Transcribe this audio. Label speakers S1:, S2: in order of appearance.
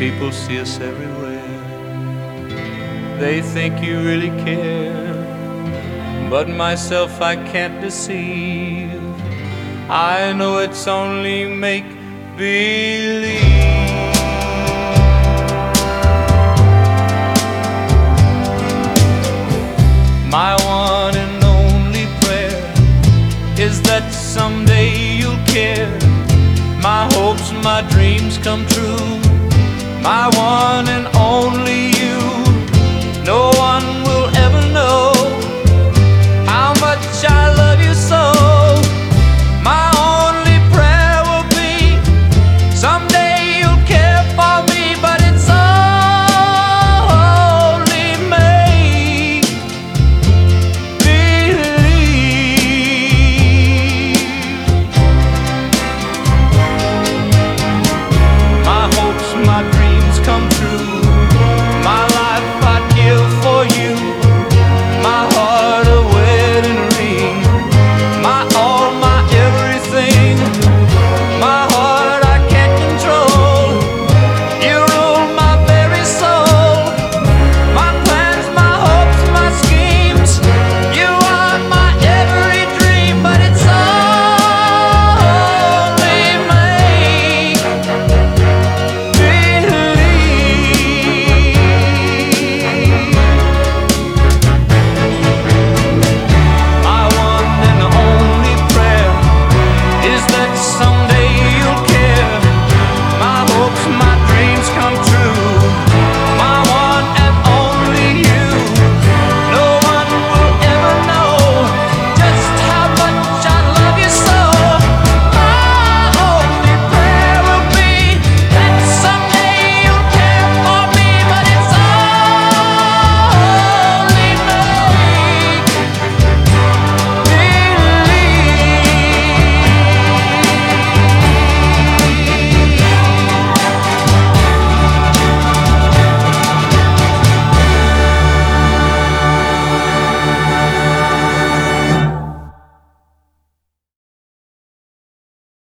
S1: people see us everywhere. They think you really care, but myself I can't deceive. I know it's only make-believe. My one and only prayer is that someday you'll care. My hopes, my dreams come true. My